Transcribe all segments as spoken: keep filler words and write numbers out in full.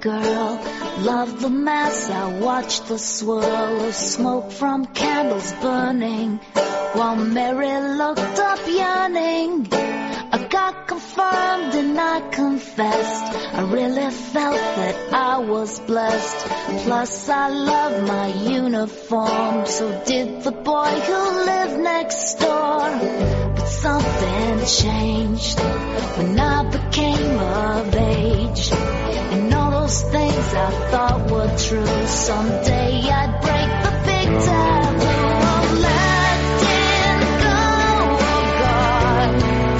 girl. Loved the mass, I watched the swirl of smoke from candles burning, while Mary looked up yearning. I got confirmed and I confessed, I really felt that I was blessed. Plus I loved my uniform, so did the boy who lived next door. But something changed when I became of age, and all those things I thought were true, someday I'd break the big taboo of letting go of God.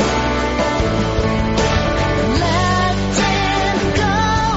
Letting go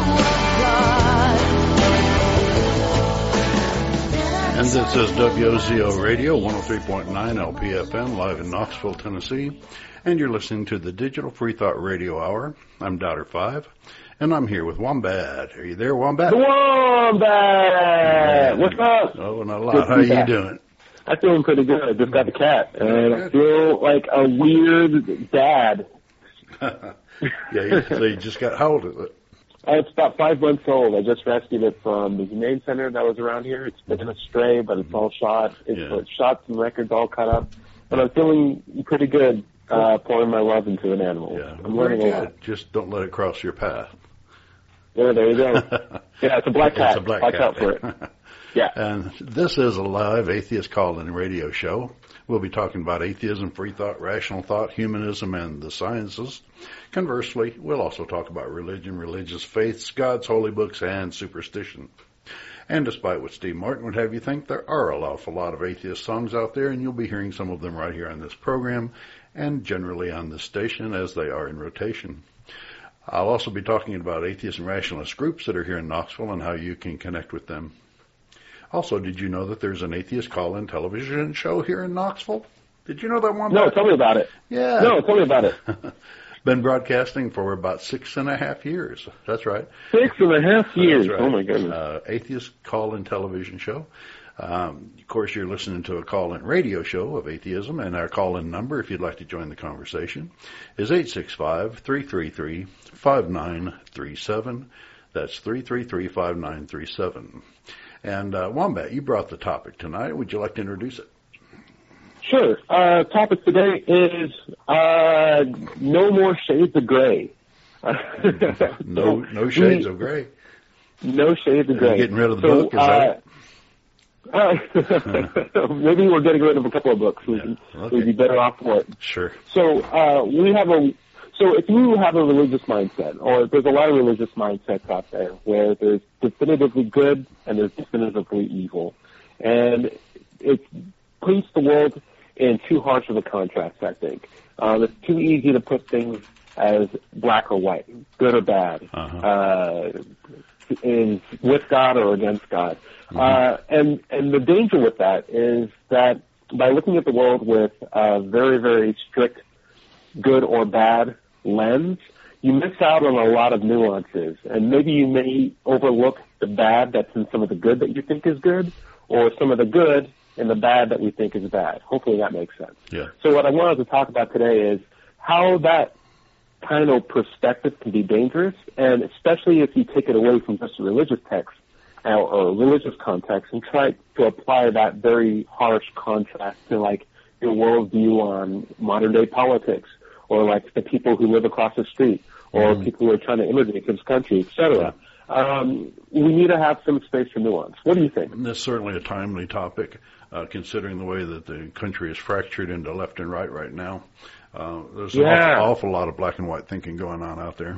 of God. And this is W O Z O Radio, one oh three point nine L P F M, live in Knoxville, Tennessee. And you're listening to the Digital Free Thought Radio Hour. I'm Doubter Five, and I'm here with Wombat. Are you there, Wombat? Wombat! Yeah. What's up? Oh, not a lot. How are you doing? I'm feeling pretty good. I just got the cat, and I feel like a weird dad. Yeah, you, so you just got, how old is it? Uh, it's about five months old. I just rescued it from the Humane Center that was around here. It's been a stray, but it's all shot. It's Yeah. shots and records all cut up. But I'm feeling pretty good. Uh, pouring my love into an animal. Yeah, I'm very learning a lot. good. Just don't let it cross your path. Yeah, there you go. Yeah, it's a black cat. It's a black Watch cat. out for it. Yeah. And this is a live atheist call-in radio show. We'll be talking about atheism, free thought, rational thought, humanism, and the sciences. Conversely, we'll also talk about religion, religious faiths, God's holy books, and superstition. And despite what Steve Martin would have you think, there are an awful lot of atheist songs out there, and you'll be hearing some of them right here on this program, and generally on this station as they are in rotation. I'll also be talking about atheist and rationalist groups that are here in Knoxville and how you can connect with them. Also, did you know that there's an atheist call-in television show here in Knoxville? Did you know that one? No, tell me about it. Yeah. No, tell me about it. Been broadcasting for about six and a half years. That's right. Six and a half years. Right. Oh, my goodness. Uh, atheist call-in television show. Um, of course, you're listening to a call-in radio show of atheism, and our call-in number, if you'd like to join the conversation, is eight six five, three three three, five nine three seven. That's three three three, five nine three seven. And, uh, Wombat, you brought the topic tonight. Would you like to introduce it? Sure. Uh, topic today is uh, no more shades of gray. No, no shades of gray. No shades of Are gray. you getting rid of the so, book? Is that it? Uh, maybe we're getting rid of a couple of books. We Yeah, can, okay. we'd be better off for it. Sure. So uh, we have a. So if you have a religious mindset, or there's a lot of religious mindsets out there where there's definitively good and there's definitively evil, and it paints the world in too harsh of a contrast, I think. Um, it's too easy to put things as black or white, good or bad, Uh-huh. uh, is with God or against God. Mm-hmm. Uh, and, and the danger with that is that by looking at the world with a very, very strict good or bad lens, you miss out on a lot of nuances. And maybe you may overlook the bad that's in some of the good that you think is good, or some of the good and the bad that we think is bad. Hopefully that makes sense. Yeah. So what I wanted to talk about today is how that kind of perspective can be dangerous, and especially if you take it away from just a religious text or, or a religious context and try to apply that very harsh contrast to, like, your worldview on modern-day politics, or, like, the people who live across the street, or Mhm. people who are trying to immigrate to this country, et cetera. Um, we need to have some space for nuance. What do you think? This is certainly a timely topic, uh, considering the way that the country is fractured into left and right right now. Uh, there's an Yeah. awful, awful lot of black and white thinking going on out there.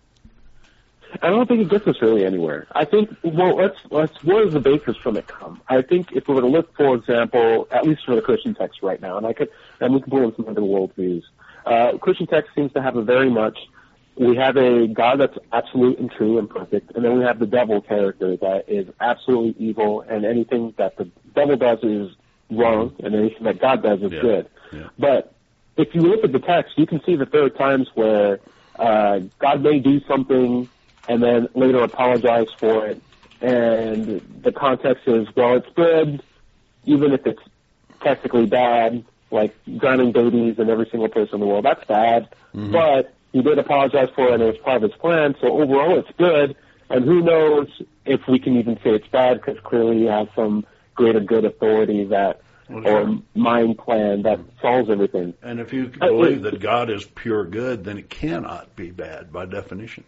I don't think it gets us really anywhere. I think, well, let's, let's, where does the basis from it come? I think if we were to look, for example, at least for the Christian text right now, and I could, and we can pull in some other worldviews, uh, Christian text seems to have a very much, we have a God that's absolute and true and perfect, and then we have the devil character that is absolutely evil, and anything that the devil does is wrong, and anything that God does is Yeah. good. Yeah. But if you look at the text, you can see that there are times where uh, God may do something and then later apologize for it, and the context is, well, it's good, even if it's technically bad, like drowning babies and every single person in the world, that's bad, Mhm. but he did apologize for it and it was part of his plan, so overall it's good, And who knows if we can even say it's bad, because clearly you have some greater good authority that, well, or sure. mind plan that solves everything. And if you believe that God is pure good, then it cannot be bad by definition.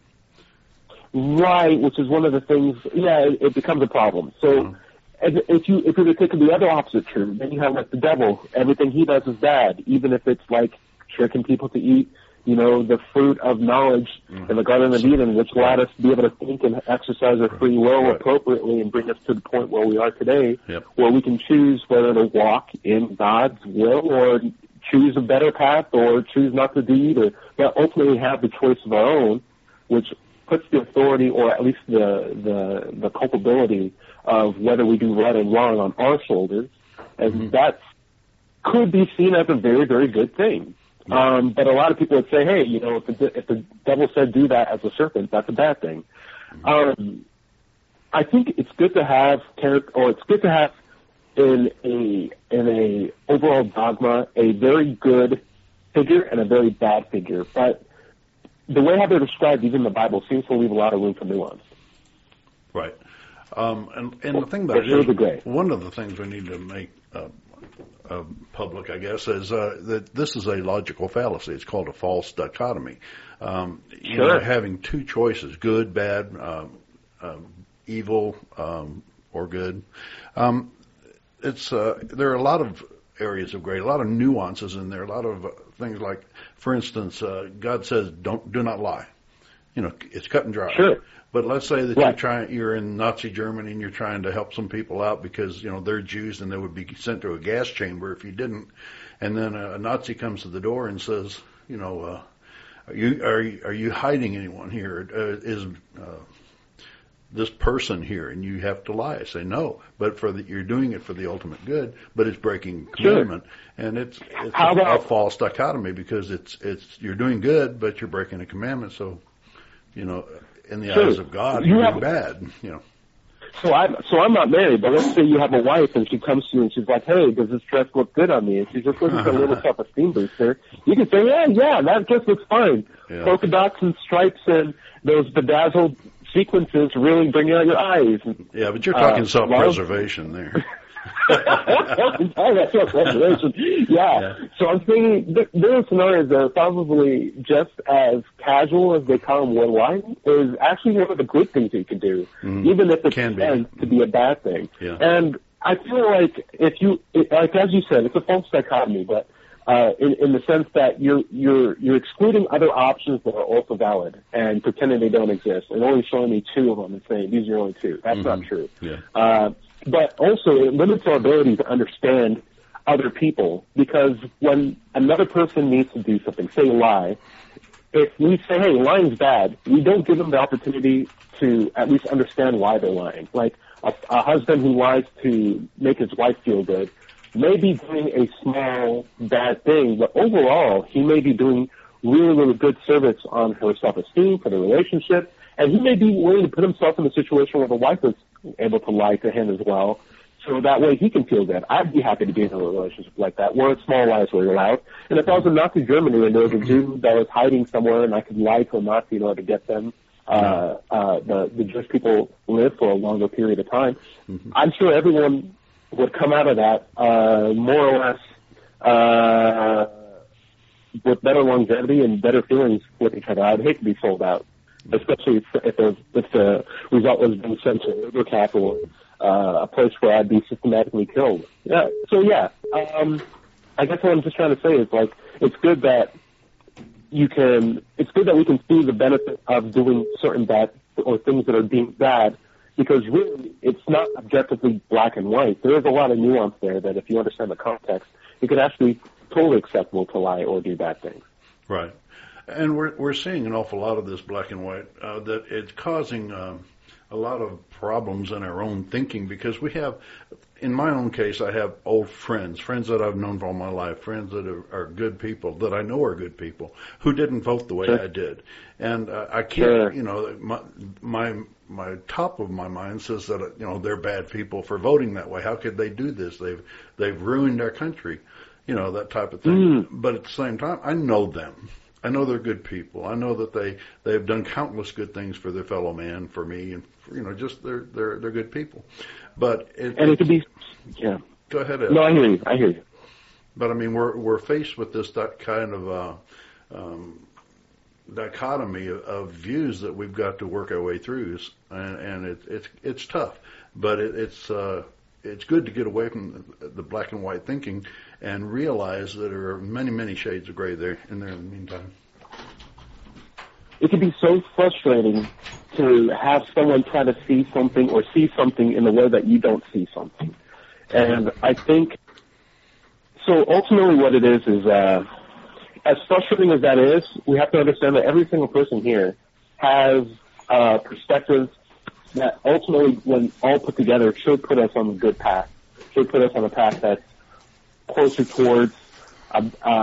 Right, which is one of the things, yeah, it, it becomes a problem. So mm-hmm. if you if you take the other opposite true, then you have like the devil. Everything he does is bad, even if it's like tricking people to eat, you know, the fruit of knowledge mm-hmm. in the Garden of Eden, which allowed us to be able to think and exercise our free will right. appropriately and bring us to the point where we are today, yep. where we can choose whether to walk in God's will or choose a better path or choose not to do either, but ultimately have the choice of our own, which puts the authority or at least the, the, the culpability of whether we do right and wrong on our shoulders, and mm-hmm. that could be seen as a very, very good thing. Yeah. Um, but a lot of people would say, hey, you know, if the, if the devil said do that as a serpent, that's a bad thing. Mm-hmm. Um, I think it's good to have character, or it's good to have in a in a overall dogma a very good figure and a very bad figure. But the way how they're described, even in the Bible, seems to leave a lot of room for nuance. Right. Um, and, and the thing about it is, one of the things we need to make uh, uh, public, I guess, is uh, that this is a logical fallacy. It's called a false dichotomy. Um, you sure. know, having two choices, good, bad, um, um, evil, um, or good. Um, it's uh, there are a lot of areas of gray, a lot of nuances in there, a lot of uh, things like, for instance, uh, God says, "Don't, do not lie." You know, it's cut and dry. Sure. But let's say that right. you're trying, you're in Nazi Germany and you're trying to help some people out because, you know, they're Jews and they would be sent to a gas chamber if you didn't. And then a, a Nazi comes to the door and says, you know, uh, are you, are you, are you hiding anyone here? Uh, is, uh, this person here? And you have to lie. I say no, but for the, you're doing it for the ultimate good, but it's breaking commandment. Sure. And it's, it's a, about, a false dichotomy because it's, it's, you're doing good, but you're breaking a commandment. So, you know, in the sure. eyes of God, you you're have, bad, you know. So I'm, so I'm not married, but let's say you have a wife and she comes to you and she's like, hey, does this dress look good on me? And she's just looking for a little self-esteem booster. You can say, yeah, yeah, that dress looks fine. Yeah. Polka dots and stripes and those bedazzled sequences really bring out your eyes. Yeah, but you're talking uh, self-preservation love. there. That's self-preservation. Yeah. yeah. So I'm thinking th- there are scenarios that are probably just as casual as they come when lying is actually one of the good things you can do, mm. even if it can tends be. to be a bad thing. Yeah. And I feel like if you, it, like as you said, it's a false dichotomy, but uh, in, in the sense that you're you're you're excluding other options that are also valid and pretending they don't exist, and only showing me two of them and saying these are your only two. That's mm-hmm. not true. Yeah. Uh, but also it limits our ability to understand other people, because when another person needs to do something, say lie, if we say, hey, lying's bad, we don't give them the opportunity to at least understand why they're lying. Like a, a husband who lies to make his wife feel good may be doing a small bad thing, but overall he may be doing really, really good service on her self-esteem for the relationship, and he may be willing to put himself in a situation where the wife is able to lie to him as well, so that way he can feel good. I'd be happy to be in a relationship like that, where small lies were allowed. And if I was in Nazi Germany and there was a Jew that was hiding somewhere and I could lie to a Nazi in order to get them, uh, uh, the, the Jewish people live for a longer period of time, mm-hmm. I'm sure everyone would come out of that uh, more or less uh, with better longevity and better feelings with each other. I'd hate to be sold out, especially if, if, the, if the result was being sent to labor camp or uh, a place where I'd be systematically killed. Yeah. So yeah, um, I guess what I'm just trying to say is, like, it's good that you can. It's good that we can see the benefit of doing certain bad or things that are deemed bad, because really it's not objectively black and white. There is a lot of nuance there that, if you understand the context, it could actually be totally acceptable to lie or do bad things. Right. And we're we're seeing an awful lot of this black and white, uh, that it's causing um, a lot of problems in our own thinking, because we have, in my own case, I have old friends, friends that I've known for all my life, friends that are, are good people, that I know are good people, who didn't vote the way sure. I did. And uh, I can't, sure. you know, my, my my top of my mind says that, you know, they're bad people for voting that way. How could they do this? They've they've ruined our country, you know, that type of thing. Mm. But at the same time, I know them. I know they're good people. I know that they they've done countless good things for their fellow man, for me, and for, you know, just they're they're they're good people. But it, and it could be, yeah. Go ahead, Ed. No, I hear you. I hear you. But I mean, we're we're faced with this that kind of uh, um, dichotomy of, of views that we've got to work our way through, and, and it, it's it's tough. But it, it's uh, it's good to get away from the, the black and white thinking and realize that there are many many shades of gray there in there in the meantime. It can be so frustrating to have someone try to see something or see something in the way that you don't see something. And I think, so ultimately what it is is, uh, as frustrating as that is, we have to understand that every single person here has a perspective that ultimately, when all put together, should put us on a good path, should put us on a path that's closer towards a,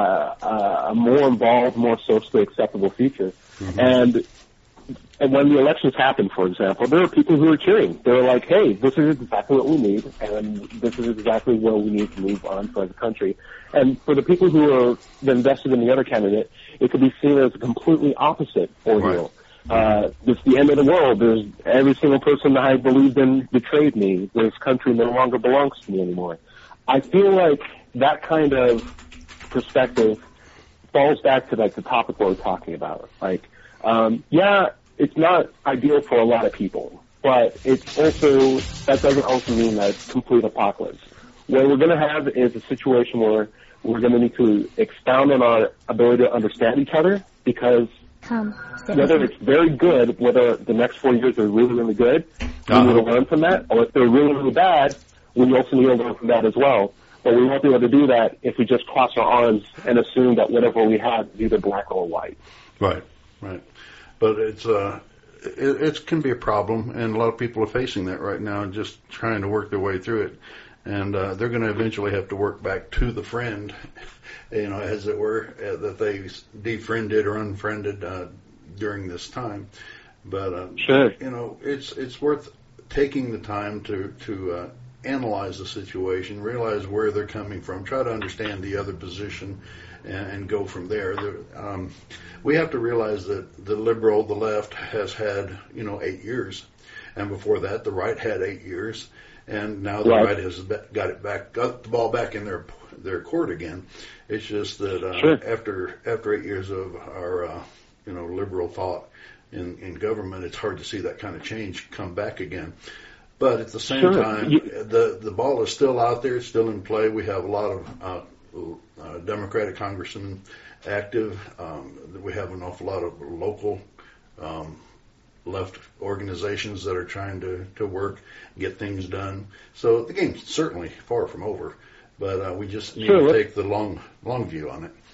a, a more involved, more socially acceptable future. Mm-hmm. And and when the elections happen, for example, there are people who are cheering. They're like, hey, this is exactly what we need, and this is exactly where we need to move on for the country. And for the people who are invested in the other candidate, it could be seen as a completely opposite ordeal. Right. Uh, it's the end of the world. There's every single person that I believed in betrayed me. This country no longer belongs to me anymore. I feel like that kind of perspective falls back to like the topic we're talking about. Like, um, yeah, it's not ideal for a lot of people, but it's also, that doesn't also mean that it's complete apocalypse. What we're going to have is a situation where we're going to need to expound on our ability to understand each other, because Come, whether it's very good, whether the next four years are really, really good, we uh-huh. need to learn from that, or if they're really, really bad, we also need to learn from that as well. But we won't be able to do that if we just cross our arms and assume that whatever we have is either black or white. Right, right. But it's uh, it, it can be a problem, and a lot of people are facing that right now, just trying to work their way through it. And uh, they're going to eventually have to work back to the friend, you know, as it were, uh, that they defriended or unfriended uh, during this time. But uh, sure. you know, it's it's worth taking the time to to uh, analyze the situation, realize where they're coming from, try to understand the other position, and, and go from there. there um, we have to realize that the liberal, the left, has had, you know, eight years, and before that, the right had eight years, and now the right, right has got it back, got the ball back in their their court again. It's just that uh, sure. after after eight years of our, uh, you know, liberal thought in, in government, it's hard to see that kind of change come back again. But at the same sure. time, you, the the ball is still out there. It's still in play. We have a lot of uh, uh, Democratic congressmen active. Um, we have an awful lot of local um, left organizations that are trying to, to work, get things done. So the game's certainly far from over. But uh, we just need sure. to take the long long view on it.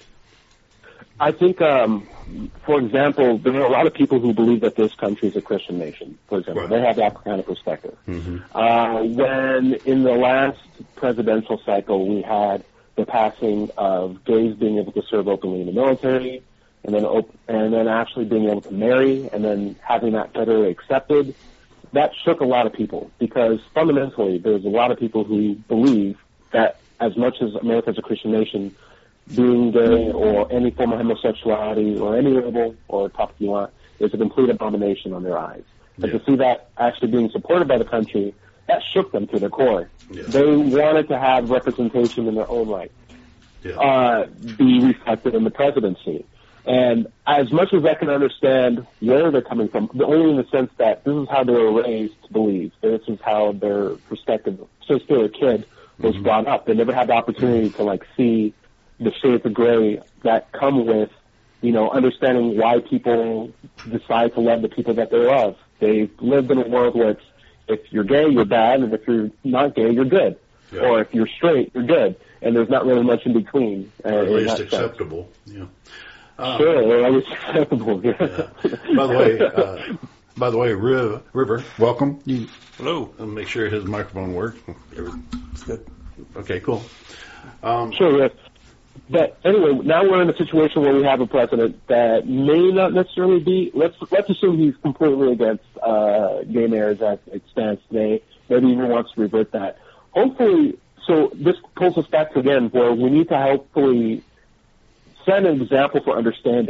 I think, um, for example, there are a lot of people who believe that this country is a Christian nation, for example. Right. They have that kind of perspective. Mm-hmm. Uh, when in the last presidential cycle we had the passing of gays being able to serve openly in the military, and then op- and then actually being able to marry, and then having that federally accepted, that shook a lot of people, because fundamentally there's a lot of people who believe that as much as America is a Christian nation, being gay or any form of homosexuality or any label or topic you want is a complete abomination on their eyes. But yeah. to see that actually being supported by the country, that shook them to their core. Yeah. They wanted to have representation in their own right, yeah. uh, be reflected in the presidency. And as much as I can understand where they're coming from, only in the sense that this is how they were raised to believe. This is how their perspective, since they were a kid, was mm-hmm. brought up. They never had the opportunity to, like, see the shades of gray that come with, you know, understanding why people decide to love the people that they love. They've lived in a world where it's, if you're gay, you're bad, and if you're not gay, you're good. Yeah. Or if you're straight, you're good. And there's not really much in between. Uh, or at in least acceptable. Yeah. Um, sure, or at least acceptable. Yeah. yeah. By the way, uh, by the way, Riv, River, welcome. You, Hello. I'll make sure his microphone works. It's good. Okay, cool. Um, sure, yes. But anyway, now we're in a situation where we have a president that may not necessarily be, let's let's assume he's completely against uh, gay marriage as it stands today, maybe even wants to revert that. Hopefully, so this pulls us back to, again, where we need to hopefully set an example for understanding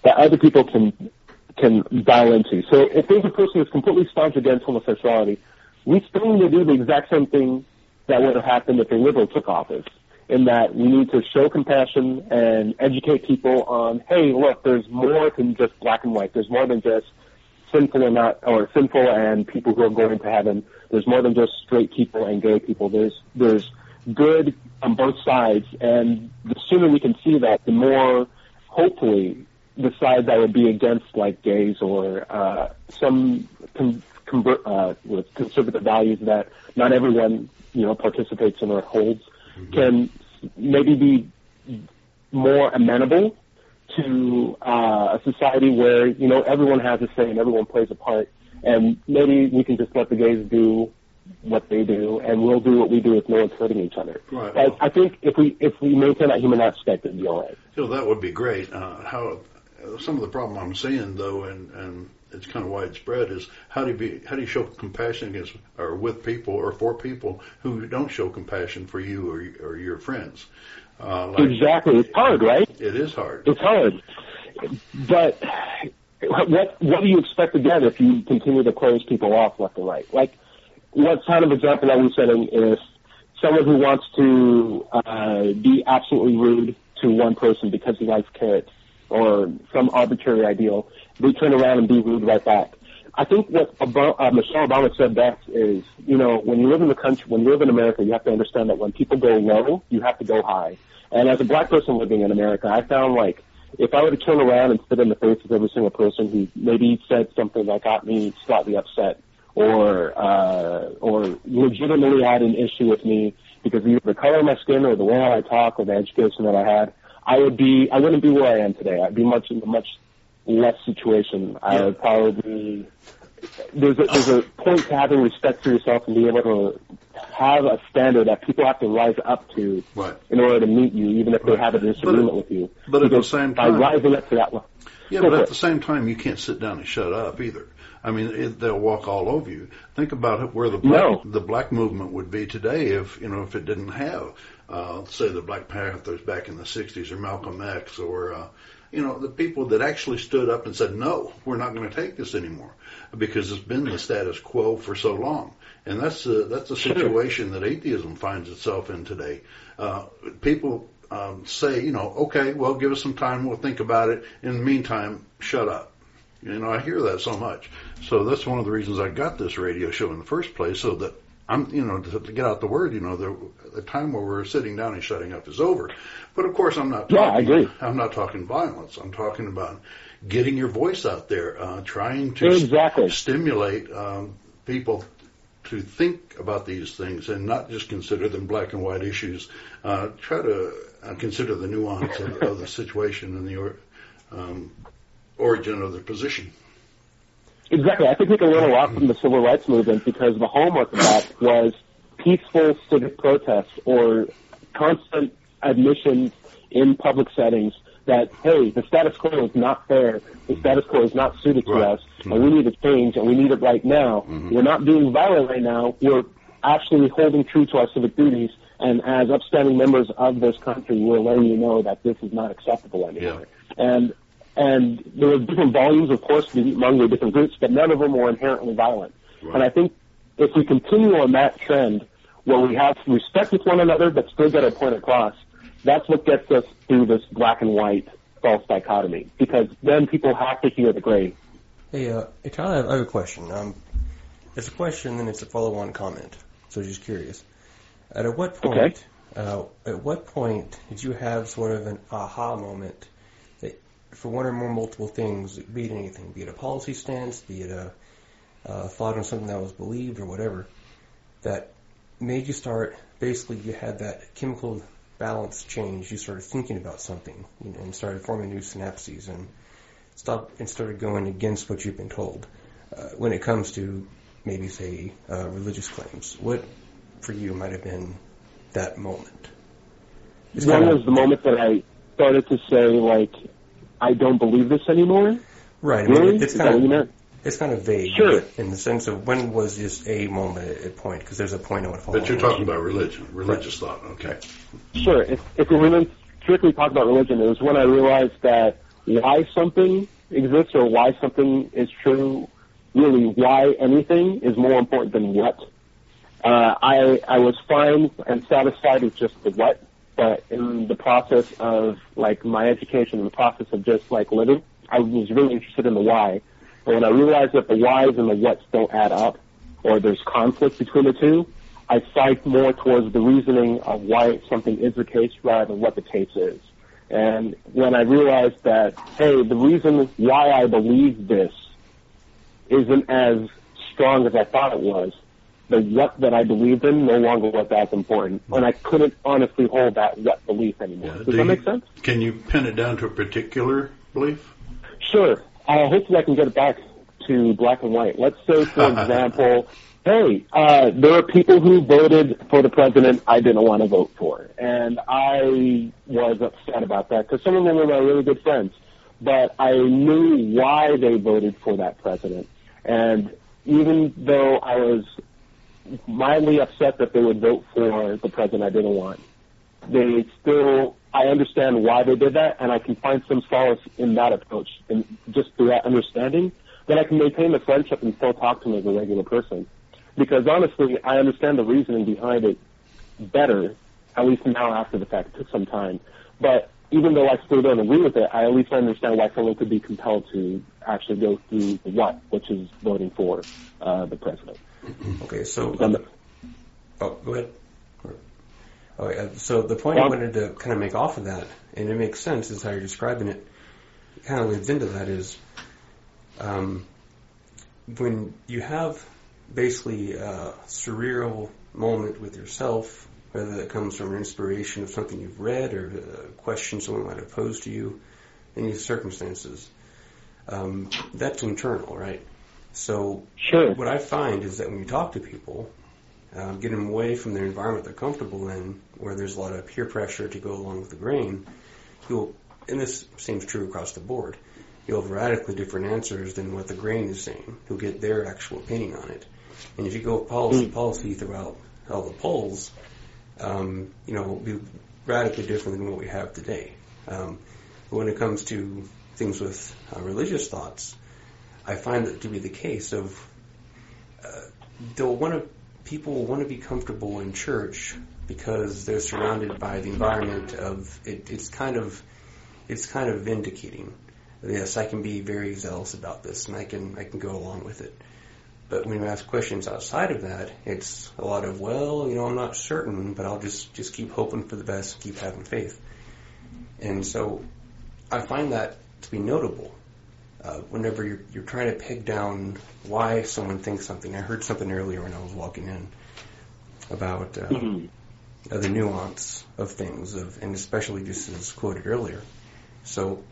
that other people can can dial into. So if there's a person who's completely staunch against homosexuality, we still need to do the exact same thing that would have happened if a liberal took office, in that we need to show compassion and educate people on, hey, look, there's more than just black and white. There's more than just sinful and not, or sinful and people who are going to heaven. There's more than just straight people and gay people. There's there's good on both sides, and the sooner we can see that, the more, hopefully, the side that would be against, like, gays or uh, some con- convert, uh, with conservative values that not everyone, you know, participates in or holds, mm-hmm. can maybe be more amenable to uh, a society where, you know, everyone has a say and everyone plays a part, and maybe we can just let the gays do what they do, and we'll do what we do if no one's hurting each other. Right. I, I think if we if we maintain that human aspect, it'd be all right. So that would be great. Uh, how some of the problem I'm seeing, though, and, and it's kind of widespread, is how do you be how do you show compassion against or with people or for people who don't show compassion for you or or your friends? Uh, like, exactly, it's hard, right? It is hard. It's hard, but what what do you expect to get if you continue to close people off left and right? Like, what kind of example are we setting is someone who wants to uh, be absolutely rude to one person because he likes carrots or some arbitrary ideal, they turn around and be rude right back. I think what Obama, uh, Michelle Obama said best is, you know, when you live in the country, when you live in America, you have to understand that when people go low, you have to go high. And as a black person living in America, I found, like, if I were to turn around and spit in the face of every single person who maybe said something that got me slightly upset, or uh, or legitimately had an issue with me because of either the color of my skin or the way I talk or the education that I had, I would be I wouldn't be where I am today. I'd be much in a much less situation. I Yeah. would probably there's a, there's a point to having respect for yourself and being able to have a standard that people have to rise up to Right. in order to meet you, even if they Right. have a disagreement But- with you. but at the Because same by time- rising up to that level. Yeah, Go but for at it. the same time, you can't sit down and shut up either. I mean, it, they'll walk all over you. Think about it, where the black, No. the black movement would be today if, you know, if it didn't have, uh, say, the Black Panthers back in the sixties or Malcolm X or, uh, you know, the people that actually stood up and said, no, we're not going to take this anymore because it's been the status quo for so long. And that's a, that's a situation that atheism finds itself in today. Uh, people um, say, you know, okay, well, give us some time, we'll think about it. In the meantime, shut up. You know, I hear that so much. So that's one of the reasons I got this radio show in the first place, so that I'm, you know, to, to get out the word, you know, the, the time where we're sitting down and shutting up is over. But of course, I'm not talking, Yeah, I agree. I'm not talking violence. I'm talking about getting your voice out there, uh, trying to Exactly. st- stimulate um, people to think about these things and not just consider them black and white issues. Uh, try to uh, consider the nuance of, of the situation and the or, um, origin of their position. Exactly. I think we can learn a lot from the civil rights movement because the hallmark of that was peaceful civic protests or constant admissions in public settings that, hey, the status quo is not fair, the status quo is not suited to Right. us, and we need to change, and we need it right now. Mm-hmm. We're not being violent right now. We're actually holding true to our civic duties, and as upstanding members of this country, we're letting you know that this is not acceptable anymore. Yeah. And and there were different volumes, of course, among the different groups, but none of them were inherently violent. Right. And I think if we continue on that trend, where we have respect with one another but still get our point across, that's what gets us through this black and white false dichotomy, because then people have to hear the gray. Hey, uh, hey Tyler, I have a question. Um, it's a question, and it's a follow-on comment. So just curious. At a what point? Okay. Uh, at what point did you have sort of an aha moment that, for one or more multiple things, be it anything, be it a policy stance, be it a uh, thought on something that was believed or whatever, that made you start? Basically, you had that chemical balance change. You started thinking about something, you know, and started forming new synapses and stopped and started going against what you've been told. Uh, when it comes to maybe say uh, religious claims, what for you might have been that moment? It's One kinda- was the moment that I started to say, like, I don't believe this anymore. right. I mean, Really? it's Is kind that what you of meant? it's kind of vague, Sure. in the sense of when was just a moment at a point, because there's a point I would follow. But you're talking about religion, religious thought, okay. Sure. If, if we really strictly talk about religion, it was when I realized that why something exists or why something is true, really why anything is more important than what. Uh, I I was fine and satisfied with just the what, but in the process of like my education, in the process of just like living, I was really interested in the why. But when I realized that the whys and the whats don't add up, or there's conflict between the two, I side more towards the reasoning of why something is the case rather than what the case is. And when I realized that, hey, the reason why I believe this isn't as strong as I thought it was, the what that I believed in no longer was as important. And I couldn't honestly hold that what belief anymore. Yeah, Does that make sense? Can you pin it down to a particular belief? Sure. Uh, hopefully I can get it back to black and white. Let's say, for example, hey, uh, there are people who voted for the president I didn't want to vote for. And I was upset about that because some of them were my really good friends. But I knew why they voted for that president. And even though I was mildly upset that they would vote for the president I didn't want, they still, I understand why they did that, and I can find some solace in that approach. And just through that understanding, that I can maintain the friendship and still talk to them as a regular person. Because honestly, I understand the reasoning behind it better, at least now after the fact. It took some time. But even though I still don't agree with it, I at least understand why someone could be compelled to actually go through the what, which is voting for uh, the president. Okay, so... Uh, oh, go ahead. Okay, uh, so the point um, I wanted to kind of make off of that, and it makes sense, is how you're describing it, it kind of leads into that, is um, when you have basically a surreal moment with yourself, whether that comes from an inspiration of something you've read or a question someone might have posed to you, in these circumstances, um, that's internal, right? So sure. What I find is that when you talk to people, um, get them away from their environment they're comfortable in, where there's a lot of peer pressure to go along with the grain, you'll, and this seems true across the board, you'll have radically different answers than what the grain is saying. You'll get their actual opinion on it. And if you go policy mm. policy throughout all the polls, um, you know, it'll be radically different than what we have today. Um, but when it comes to things with uh, religious thoughts, I find that to be the case of uh, they'll want to people will want to be comfortable in church because they're surrounded by the environment of it, it's kind of it's kind of vindicating. Yes, I can be very zealous about this, and I can I can go along with it. But when you ask questions outside of that, it's a lot of, well, you know, I'm not certain, but I'll just, just keep hoping for the best, keep having faith. And so I find that to be notable. Uh, whenever you're, you're trying to peg down why someone thinks something. I heard something earlier when I was walking in about uh, mm-hmm. uh, the nuance of things, of, and especially just as quoted earlier. So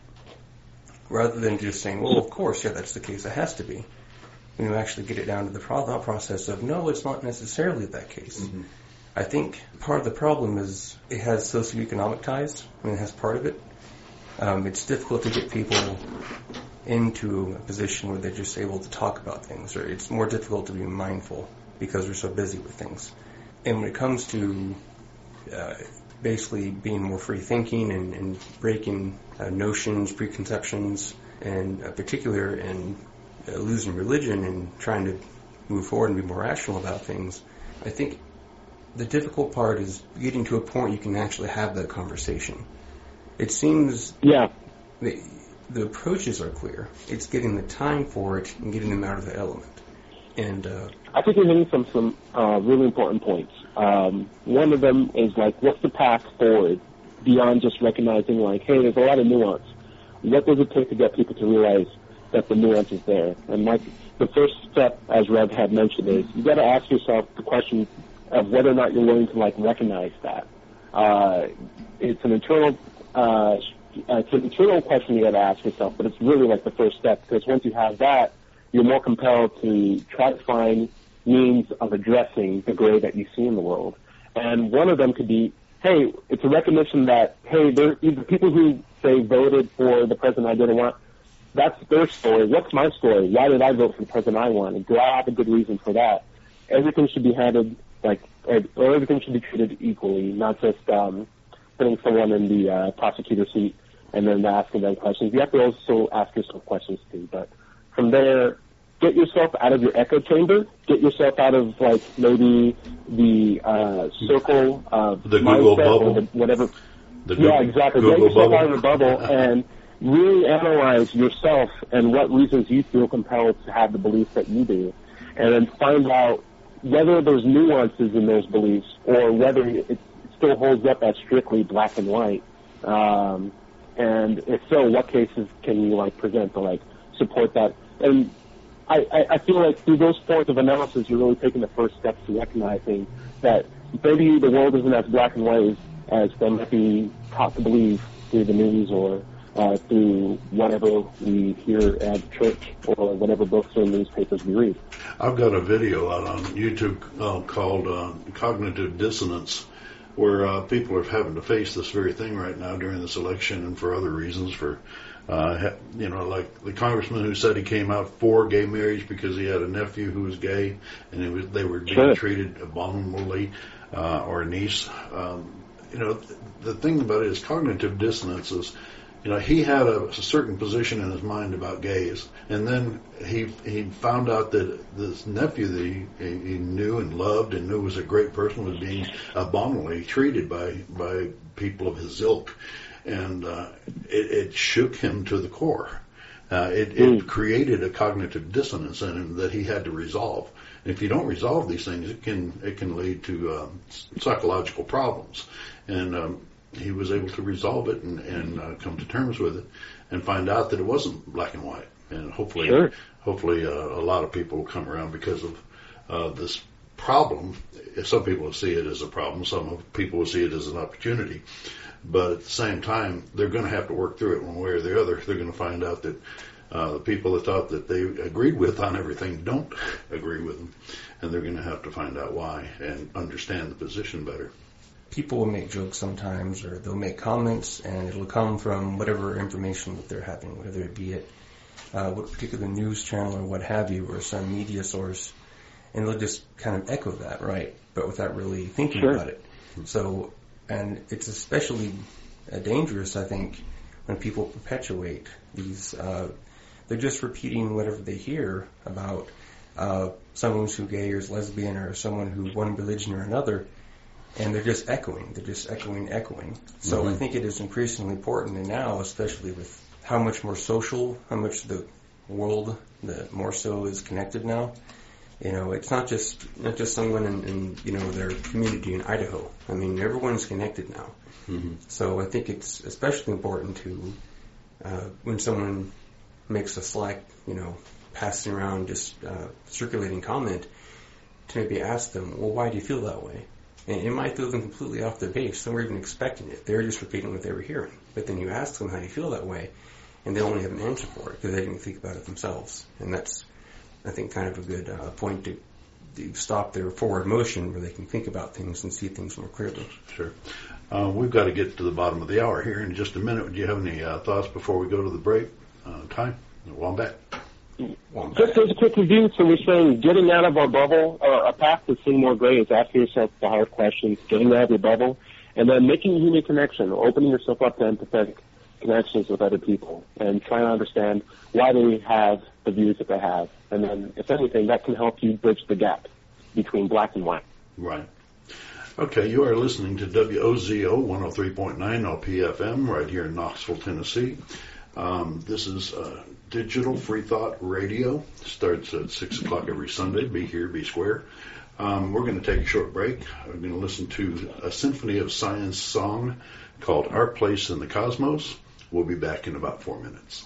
rather than just saying, well, of course, yeah, that's the case, it has to be, when you actually get it down to the thought process of, no, it's not necessarily that case. Mm-hmm. I think part of the problem is it has socioeconomic ties, and it has part of it. Um, it's difficult to get people into a position where they're just able to talk about things, or it's more difficult to be mindful because we're so busy with things. And when it comes to uh, basically being more free thinking and, and breaking uh, notions, preconceptions, and uh, particular in uh, losing religion and trying to move forward and be more rational about things, I think the difficult part is getting to a point you can actually have that conversation. It seems yeah. the, the approaches are clear. It's getting the time for it and getting them out of the element. And uh, I think you're hitting some some uh, really important points. Um, one of them is like, what's the path forward beyond just recognizing like, hey, there's a lot of nuance. What does it take to get people to realize that the nuance is there? And like the first step, as Rev had mentioned, is you got to ask yourself the question of whether or not you're willing to like recognize that. Uh, it's an internal. Uh, it's an internal question you got to ask yourself, but it's really like the first step, because once you have that, you're more compelled to try to find means of addressing the gray that you see in the world. And one of them could be, hey, it's a recognition that, hey, there the people who say voted for the president I didn't want, that's their story. What's my story? Why did I vote for the president I wanted? Do I have a good reason for that? Everything should be handled like, or, or everything should be treated equally, not just um, putting someone in the uh, prosecutor's seat and then asking them questions. You have to also ask yourself questions too. But from there, get yourself out of your echo chamber. Get yourself out of like maybe the uh, circle of the Google bubble, or the whatever. The Google, yeah, exactly. Google get yourself bubble. out of the bubble and really analyze yourself and what reasons you feel compelled to have the beliefs that you do, and then find out whether there's nuances in those beliefs or whether it still holds up as strictly black and white. Um, and if so, what cases can you like present to like support that? And I, I, I feel like through those points of analysis, you're really taking the first steps to recognizing that maybe the world isn't as black and white as they might be taught to believe through the news or uh, through whatever we hear at church or whatever books or newspapers we read. I've got a video out on YouTube uh, called uh, Cognitive Dissonance, where uh, people are having to face this very thing right now during this election and for other reasons. For uh, you know, like the congressman who said he came out for gay marriage because he had a nephew who was gay and it was, they were being Sure. treated abominably, uh, or a niece. Um, you know, the thing about it is cognitive dissonance is, you know, he had a, a certain position in his mind about gays, and then he he found out that this nephew that he, he knew and loved and knew was a great person was being abominably treated by by people of his ilk, and uh, it, it shook him to the core. Uh, it, it created a cognitive dissonance in him that he had to resolve. And if you don't resolve these things, it can it can lead to um, psychological problems. And um, he was able to resolve it and, and uh, come to terms with it, and find out that it wasn't black and white. And hopefully, Sure. hopefully, uh, a lot of people will come around because of uh, this problem. Some people will see it as a problem. Some people will see it as an opportunity. But at the same time, they're going to have to work through it one way or the other. They're going to find out that uh, the people that thought that they agreed with on everything don't agree with them, and they're going to have to find out why and understand the position better. People will make jokes sometimes, or they'll make comments, and it'll come from whatever information that they're having, whether it be it uh, what particular news channel or what have you, or some media source, and they'll just kind of echo that, right, but without really thinking Sure. about it. So, and it's especially uh, dangerous, I think, when people perpetuate these, uh, they're just repeating whatever they hear about uh, someone who's gay or is lesbian or someone who one religion or another, and they're just echoing, they're just echoing, echoing. So Mm-hmm. I think it is increasingly important, and now, especially with how much more social, how much the world, the more so is connected now. You know, it's not just not just someone in, in you know their community in Idaho. I mean, everyone's connected now. Mm-hmm. So I think it's especially important to uh, when someone makes a slight, you know, passing around, just uh, circulating comment, to maybe ask them, well, why do you feel that way? And it might throw them completely off their base. They weren't even expecting it. They're just repeating what they were hearing. But then you ask them, how do you feel that way? And they only have an answer for it because they didn't think about it themselves. And that's, I think, kind of a good uh, point to, to stop their forward motion where they can think about things and see things more clearly. Sure. Uh, we've got to get to the bottom of the hour here in just a minute. Do you have any uh, thoughts before we go to the break? Uh, time? Wombat? Just as a quick review, so we're saying getting out of our bubble, uh, a path to seeing more gray is asking yourself the hard questions, getting out of your bubble, and then making a human connection, opening yourself up to empathetic connections with other people, and trying to understand why they have the views that they have. And then, if anything, that can help you bridge the gap between black and white. Right. Okay, you are listening to W O Z O one oh three point nine L P F M right here in Knoxville, Tennessee. Um, this is uh, Digital Free Thought Radio. Starts at six o'clock every Sunday. Be here, be square. Um, we're going to take a short break. We're going to listen to a Symphony of Science song called Our Place in the Cosmos. We'll be back in about four minutes.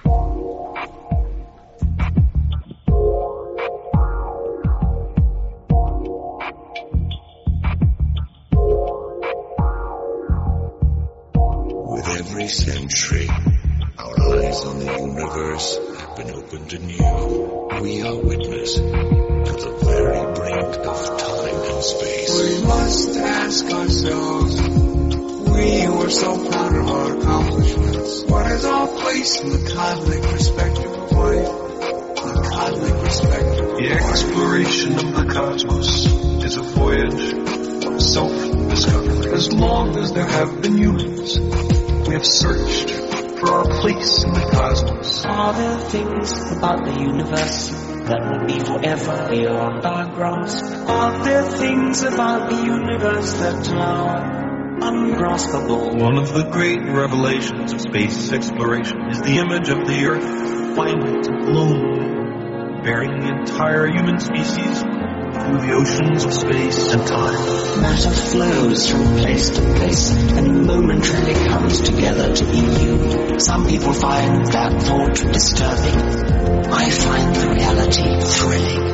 With every century, our eyes on the universe have been opened anew. We are witness to the very brink of time and space. We must ask ourselves, we who are so proud of our accomplishments, what is our place in the cosmic perspective of life? The cosmic perspective of The exploration of the cosmos is a voyage of self-discovery. As long as there have been humans, We have searched for our place in the cosmos. Are there things about the universe that will be forever beyond our grasp? Are there things about the universe that are ungraspable? One of the great revelations of space exploration is the image of the Earth, finite and lonely, bearing the entire human species through the oceans of space and time. Matter flows from place to place and momentarily comes together to be you. Some people find that thought disturbing. I find the reality thrilling.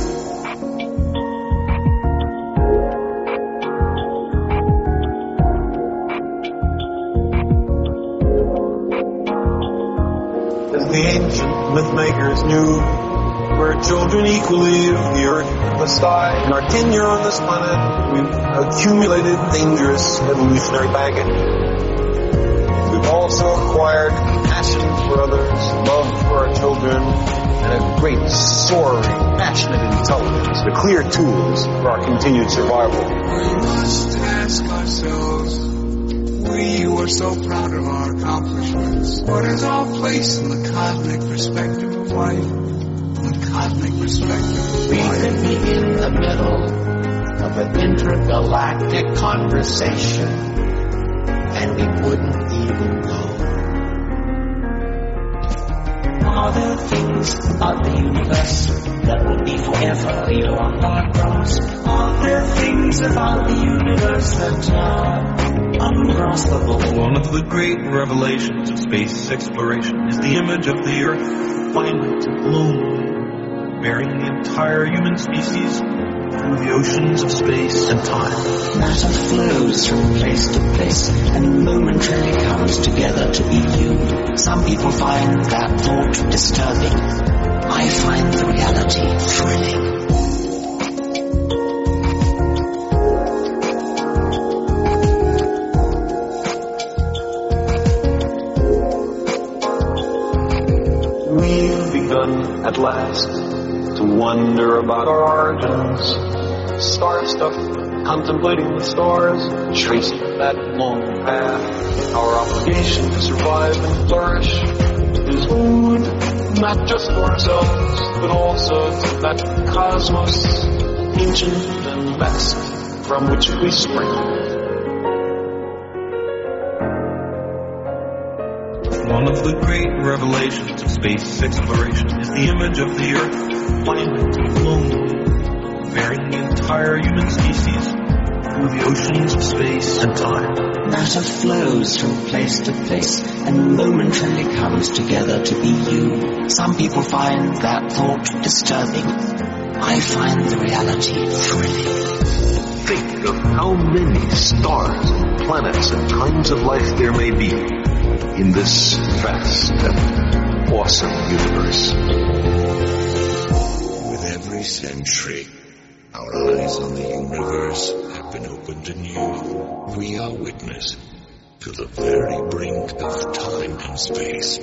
As the ancient myth makers knew, we're children equally of the earth and the sky. In our tenure on this planet, we've accumulated dangerous evolutionary baggage. We've also acquired compassion for others, love for our children, and a great, soaring, passionate intelligence, the clear tools for our continued survival. We must ask ourselves, we who are so proud of our accomplishments, what is our place in the cosmic perspective of life? The cosmic perspective. We could be in the middle of an intergalactic conversation, and we wouldn't even know. Are there things about the universe that will be forever beyond our grasp? Are there things about the universe that are ungraspable? One of the great revelations of space exploration is the image of the Earth, finite and lonely, bearing the entire human species through the oceans of space and time. Matter flows from place to place and momentarily comes together to be you. Some people find that thought disturbing. I find the reality thrilling. We've begun at last to wonder about our origins, star stuff, contemplating the stars, tracing that long path. Our obligation to survive and flourish is owed not just to ourselves, but also to that cosmos, ancient and vast, from which we spring. One of the great revelations of space exploration is the image of the Earth, finite and lonely, bearing the entire human species through the oceans of space and time. Matter flows from place to place and momentarily comes together to be you. Some people find that thought disturbing. I find the reality thrilling. Think of how many stars and planets and kinds of life there may be in this vast and awesome universe. With every century, our eyes on the universe have been opened anew. We are witness to the very brink of time and space.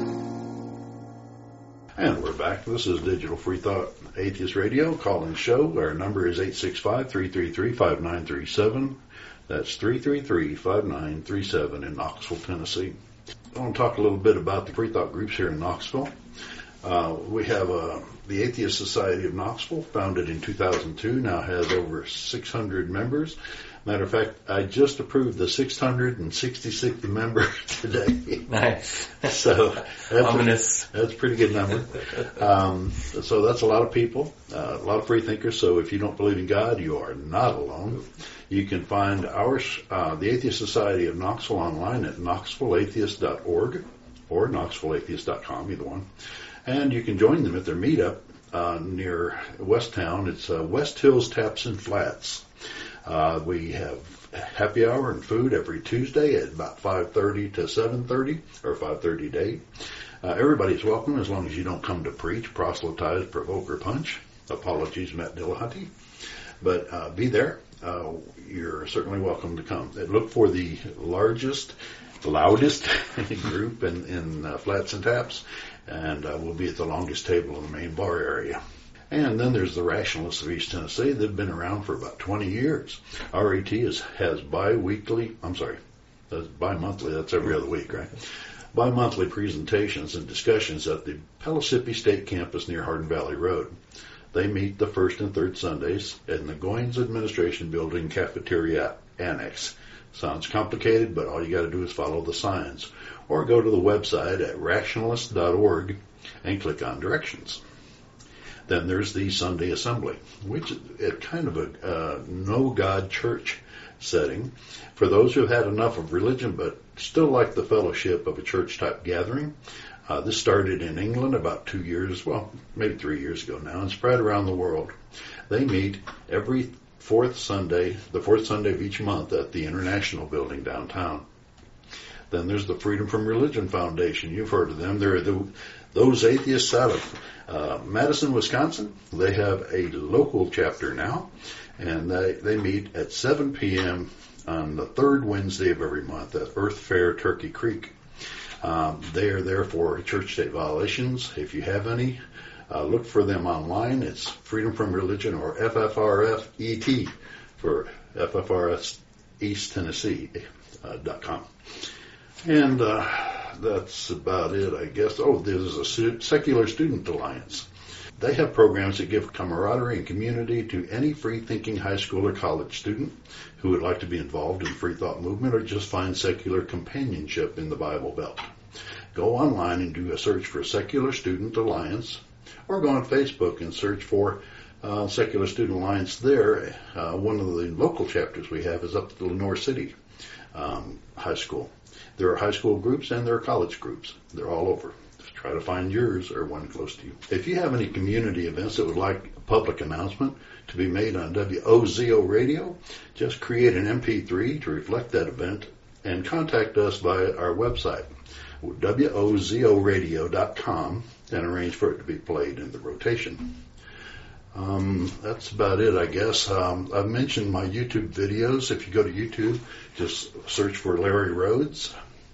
And we're back. This is Digital Free Thought Atheist Radio call-in show. Our number is eight six five, three three three, five nine three seven. That's three three three, five nine three seven in Knoxville, Tennessee. I want to talk a little bit about the free thought groups here in Knoxville. Uh, we have uh, the Atheist Society of Knoxville, founded in two thousand two, now has over six hundred members. Matter of fact, I just approved the six hundred sixty-sixth member today. Nice. So that's Ominous. A, that's a pretty good number. Um, so that's a lot of people, uh, a lot of free thinkers. So if you don't believe in God, you are not alone. You can find our uh, the Atheist Society of Knoxville online at knoxville atheist dot org or knoxville atheist dot com, either one. And you can join them at their meetup uh, near Westtown. It's uh, West Hills Taps and Flats. Uh, we have happy hour and food every Tuesday at about five thirty to seven thirty, or five thirty to eight. Uh, everybody's welcome as long as you don't come to preach, proselytize, provoke, or punch. Apologies, Matt Dillahunty. But uh, be there. Uh, you're certainly welcome to come. Look for the largest, loudest group in, in uh, Flats and Taps, and uh, we'll be at the longest table in the main bar area. And then there's the Rationalists of East Tennessee. They've been around for about twenty years. R A T is, has bi-weekly, I'm sorry, That's bi-monthly. That's every other week, right? Bi-monthly presentations and discussions at the Pellissippi State Campus near Hardin Valley Road. They meet the first and third Sundays in the Goins Administration Building Cafeteria Annex. Sounds complicated, but all you got to do is follow the signs, or go to the website at rationalist dot org and click on directions. Then there's the Sunday Assembly, which is kind of a uh, no-God church setting for those who have had enough of religion but still like the fellowship of a church-type gathering. Uh, this started in England about two years, well, maybe three years ago now, and spread around the world. They meet every fourth Sunday, the fourth Sunday of each month at the International Building downtown. Then there's the Freedom from Religion Foundation. You've heard of them. They're the, those atheists out of uh, Madison, Wisconsin. They have a local chapter now, and they, they meet at seven p.m. on the third Wednesday of every month at Earth Fair, Turkey Creek. Um, they are there for church-state violations. If you have any, uh, look for them online. It's Freedom from Religion, or F F R F E T for F F R S East Tennessee uh, dot com. And uh, that's about it, I guess. Oh, there's a Secular Student Alliance. They have programs that give camaraderie and community to any free-thinking high school or college student who would like to be involved in free thought movement or just find secular companionship in the Bible Belt. Go online and do a search for Secular Student Alliance, or go on Facebook and search for uh, Secular Student Alliance there. Uh, one of the local chapters we have is up at the Lenore City um, High School. There are high school groups and there are college groups. They're all over. Try to find yours or one close to you. If you have any community events that would like a public announcement to be made on W O Z O Radio, just create an M P three to reflect that event and contact us via our website, W O Z O radio dot com, and arrange for it to be played in the rotation. Um, that's about it, I guess. Um, I've mentioned my YouTube videos. If you go to YouTube, just search for Larry Rhodes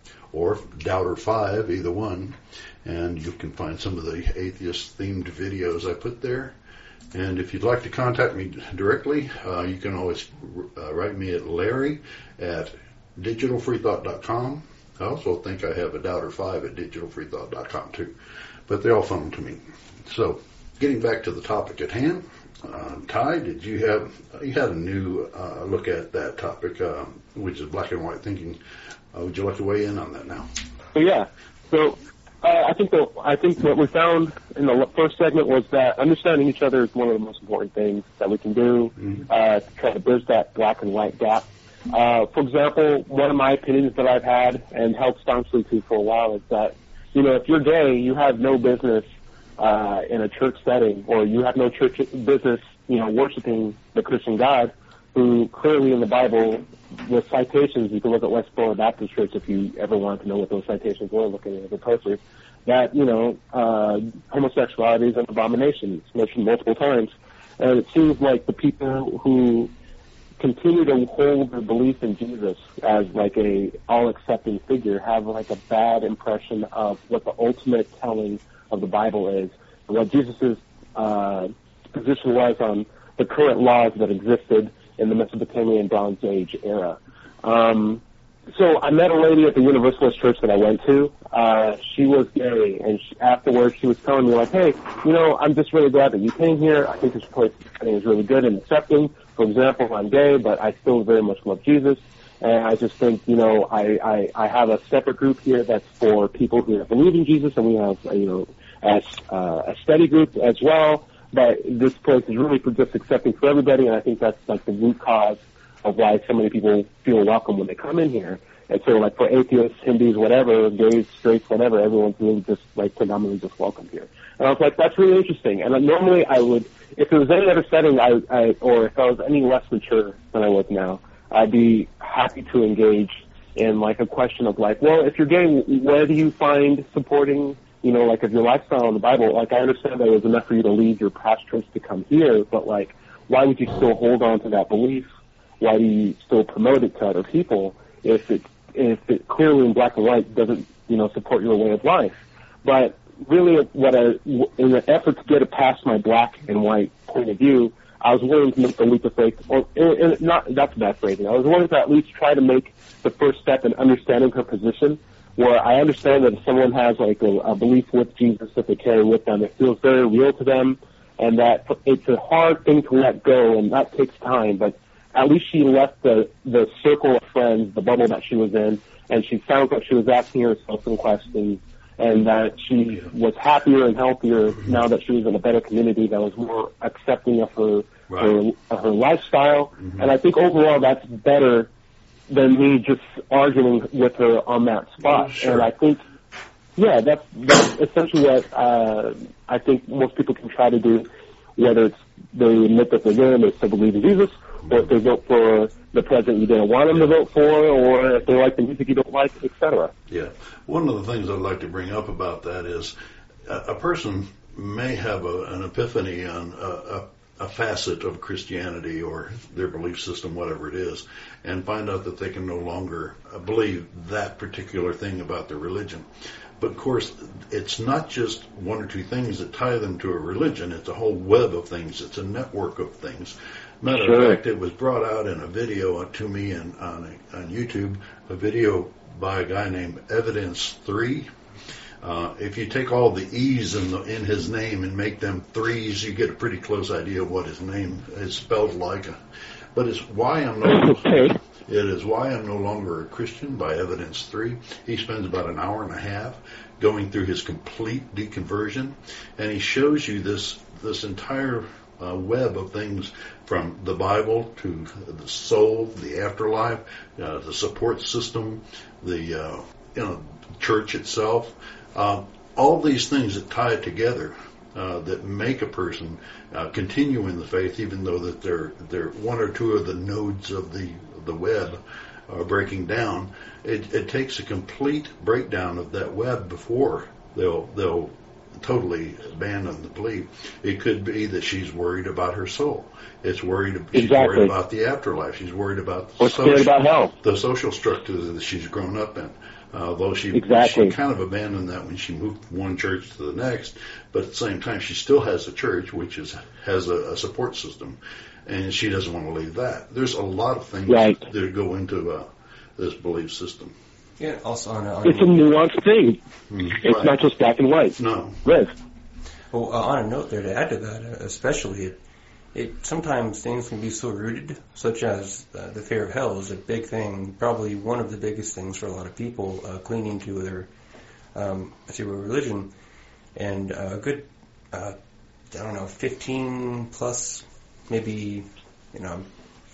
or Doubter five, either one, and you can find some of the atheist-themed videos I put there. And if you'd like to contact me directly, uh, you can always uh, write me at Larry at digital free thought dot com. I also think I have a Doubter five at digital free thought dot com too, but they all funnel to me. So, getting back to the topic at hand, uh, Ty, did you have you had a new uh, look at that topic, uh, which is black and white thinking? Uh, would you like to weigh in on that now? Yeah. So uh, I think the, I think what we found in the first segment was that understanding each other is one of the most important things that we can do mm-hmm. uh, to try to bridge that black and white gap. Uh, for example, one of my opinions that I've had and held staunchly to for a while is that, you know, if you're gay, you have no business uh, in a church setting, or you have no church business, you know, worshiping the Christian God, who clearly in the Bible, with citations, you can look at Westboro Baptist Church if you ever want to know what those citations were, looking at the posters, that, you know, uh, homosexuality is an abomination. It's mentioned multiple times. And it seems like the people who continue to hold their belief in Jesus as like a all-accepting figure have like a bad impression of what the ultimate telling of the Bible is, and what Jesus' uh, position was on the current laws that existed in the Mesopotamian Bronze Age era. Um, so I met a lady at the Universalist church that I went to. Uh, she was gay, and she, afterwards she was telling me, like, hey, you know, I'm just really glad that you came here. I think this place is really good and accepting. For example, I'm gay, but I still very much love Jesus. And I just think, you know, I, I, I have a separate group here that's for people who believe in Jesus, and we have, you know, as, uh, a study group as well. But this place is really for just accepting for everybody, and I think that's like the root cause of why so many people feel welcome when they come in here. And so, like, for atheists, Hindus, whatever, gays, straights, whatever, everyone's really just, like, predominantly just welcome here. And I was like, that's really interesting. And normally I would, if it was any other setting, I, I or if I was any less mature than I was now, I'd be happy to engage in, like, a question of, like, well, if you're gay, where do you find supporting, you know, like, of your lifestyle in the Bible? Like, I understand that it was enough for you to leave your past church to come here, but, like, why would you still hold on to that belief? Why do you still promote it to other people if it, if it clearly in black and white doesn't, you know, support your way of life? But really, what I, in an effort to get it past my black and white point of view, I was willing to make the leap of faith, or and, and not that's bad phrasing. I was willing to at least try to make the first step in understanding her position, where I understand that if someone has like a, a belief with Jesus that they carry with them, it feels very real to them, and that it's a hard thing to let go, and that takes time. But at least she left the the circle of friends, the bubble that she was in, and she sounds like she was asking herself some questions, and that she was happier and healthier now that she was in a better community that was more accepting of her right. her, of her lifestyle. Mm-hmm. And I think overall that's better than me just arguing with her on that spot. Oh, sure. And I think, yeah, that's, that's essentially what uh, I think most people can try to do, whether it's they admit that they're gay and they still believe in Jesus, or if they vote for the president you didn't want them to vote for, or if they like the music you don't like, et cetera. Yeah. One of the things I'd like to bring up about that is a, a person may have a, an epiphany on a, a, a facet of Christianity or their belief system, whatever it is, and find out that they can no longer believe that particular thing about their religion. But, of course, it's not just one or two things that tie them to a religion. It's a whole web of things. It's a network of things. Matter sure. of fact, it was brought out in a video to me in, on, on YouTube, a video by a guy named Evidence three. Uh, if you take all the E's in, the, in his name and make them threes, you get a pretty close idea of what his name is spelled like. But it's why I'm no okay. It is Why I'm No Longer a Christian by Evidence three. He spends about an hour and a half going through his complete deconversion, and he shows you this this entire uh, web of things from the Bible to the soul, the afterlife, uh, the support system, the uh, you know church itself, uh, all these things that tie it together. Uh, that make a person uh, continue in the faith, even though that they're they're one or two of the nodes of the the web are breaking down. It, it takes a complete breakdown of that web before they'll they'll totally abandon the belief. It could be that she's worried about her soul. It's worried. She's exactly. worried about the afterlife. She's worried about the, social, about hell. the social structure that she's grown up in. Uh, though she, exactly. she kind of abandoned that when she moved from one church to the next, but at the same time she still has a church which is has a, a support system, and she doesn't want to leave that. There's a lot of things right. that go into uh, this belief system. Yeah, also on, on it's a nuanced thing. Mm, it's right. not just black and white. No. Red. Well, uh, on a note there to add to that, uh, especially, it, it sometimes things can be so rooted, such as uh, the fear of hell is a big thing, probably one of the biggest things for a lot of people uh, clinging to their um, to a religion, and uh, a good, uh, I don't know, fifteen plus, maybe, you know,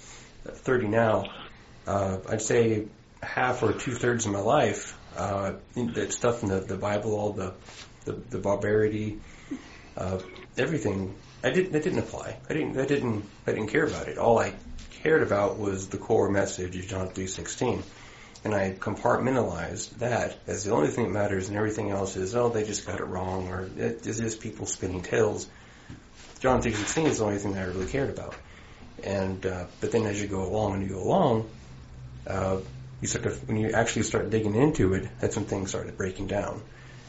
thirty now. Uh, I'd say half or two thirds of my life, uh, that stuff in the, the Bible, all the the, the barbarity, uh, everything. I didn't. That didn't apply. I didn't. I didn't. I didn't care about it. All I cared about was the core message of John three sixteen, and I compartmentalized that as the only thing that matters, and everything else is, oh, they just got it wrong, or it is just people spinning tales. John three sixteen is the only thing that I really cared about. And uh, but then as you go along and you go along, uh, you start to, when you actually start digging into it, that's when things started breaking down.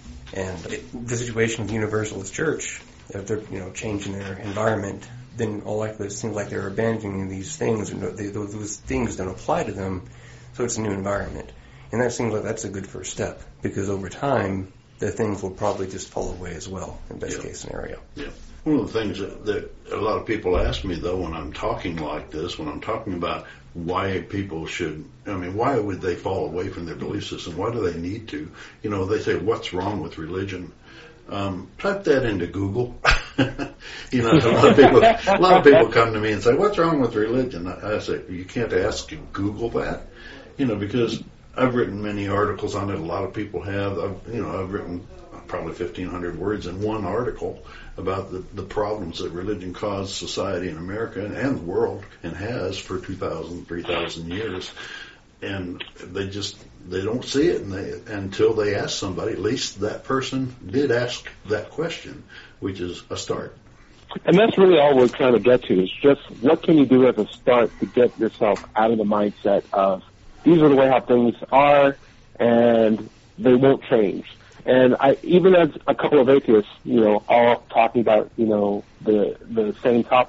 And it, the situation with the Universalist Church, if they're, you know, changing their environment, then all likely it seems like they're abandoning these things, and they, those things don't apply to them, so it's a new environment. And that seems like that's a good first step, because over time, the things will probably just fall away as well, in best yeah. case scenario. Yeah. One of the things that, that a lot of people ask me, though, when I'm talking like this, when I'm talking about why people should, I mean, why would they fall away from their belief system? Why do they need to? You know, they say, what's wrong with religion? Um, type that into Google. You know, a lot of people, a lot of people come to me and say, "What's wrong with religion?" I, I say, "You can't ask Google that," you know, because I've written many articles on it. A lot of people have. I've, you know, I've written probably fifteen hundred words in one article about the, the problems that religion caused society in America and, and the world, and has for two thousand, three thousand years. And they just, they don't see it, and they, until they ask somebody. At least that person did ask that question, which is a start. And that's really all we're trying to get to, is just what can you do as a start to get yourself out of the mindset of these are the way how things are and they won't change. And I, even as a couple of atheists, you know, all talking about, you know, the the same topic,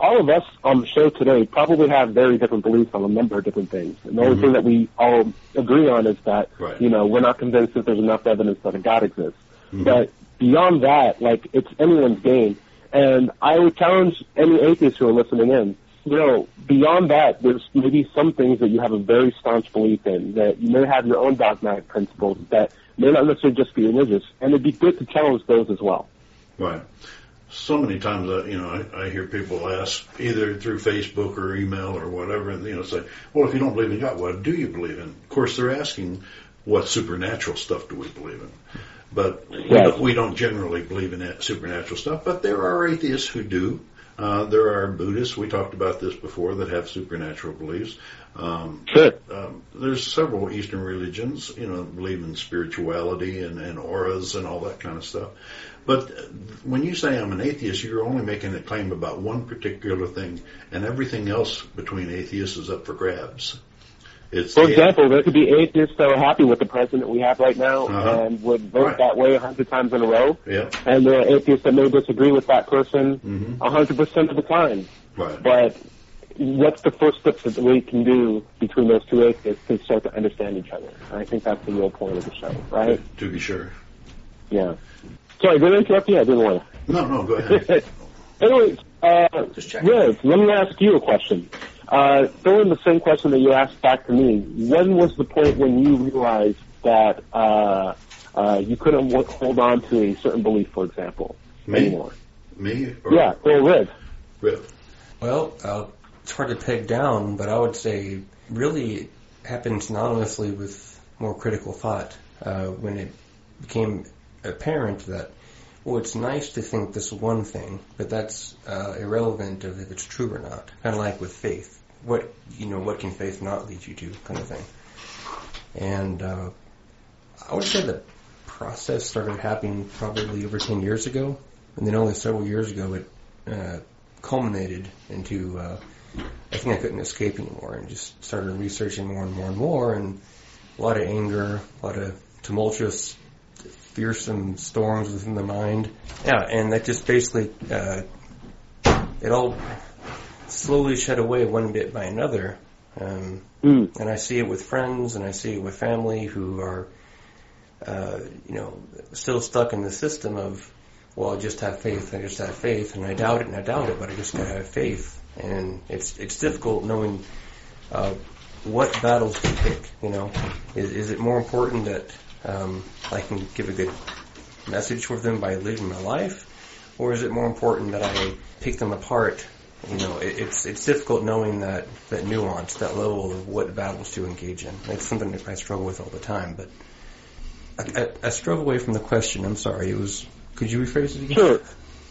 all of us on the show today probably have very different beliefs on a number of different things. And the only Mm-hmm. thing that we all agree on is that, Right. you know, we're not convinced that there's enough evidence that a God exists. Mhm. But beyond that, like, it's anyone's game. And I would challenge any atheists who are listening in, you know, beyond that, there's maybe some things that you have a very staunch belief in, that you may have your own dogmatic principles that may not necessarily just be religious, and it'd be good to challenge those as well. Right. So many times, uh, you know, I, I hear people ask, either through Facebook or email or whatever, you know, say, well, if you don't believe in God, what do you believe in? Of course, they're asking, what supernatural stuff do we believe in? But we, Right. don't, we don't generally believe in that supernatural stuff, but there are atheists who do. Uh, there are Buddhists, we talked about this before, that have supernatural beliefs. Um, Sure. um, there's several Eastern religions, you know, believe in spirituality and, and auras and all that kind of stuff. But when you say I'm an atheist, you're only making a claim about one particular thing, and everything else between atheists is up for grabs. It's For the- example, there could be atheists that are happy with the president we have right now Uh-huh. and would vote Right. that way a hundred times in a row. Yeah. And there are atheists that may disagree with that person Mhm. a hundred percent of the time. Right. But what's the first steps that we can do between those two atheists to start to understand each other? And I think that's the real point of the show, right? To be sure. Yeah. Sorry, did I interrupt you? I didn't want to. No, no, go ahead. Anyways, uh, Just check. Riz, let me ask you a question. Uh, throwing the same question that you asked back to me, when was the point when you realized that uh, uh, you couldn't w- hold on to a certain belief, for example, Me? anymore? Me? Or Yeah, or Riz. Rip? Well, uh, it's hard to peg down, but I would say really it happened synonymously with more critical thought uh, when it became apparent that, well, it's nice to think this one thing, but that's uh, irrelevant of if it's true or not. Kind of like with faith. What, you know, what can faith not lead you to, kind of thing. And uh, I would say the process started happening probably over ten years ago, and then only several years ago it uh, culminated into, uh, I think I couldn't escape anymore, and just started researching more and more and more, and a lot of anger, a lot of tumultuous, fearsome storms within the mind. Yeah, and that just basically, uh, it all slowly shed away one bit by another. Um, Mm. and I see it with friends, and I see it with family who are, uh, you know, still stuck in the system of, well, I just have faith, I just have faith, and I doubt it, and I doubt it, but I just gotta have faith. And it's it's difficult knowing uh, what battles to pick. You know, is is it more important that um, I can give a good message for them by living my life, or is it more important that I pick them apart? You know, it, it's it's difficult knowing that, that nuance, that level of what battles to engage in. It's something that I struggle with all the time. But I, I, I strove away from the question. I'm sorry. It was. Could you rephrase it again? Sure.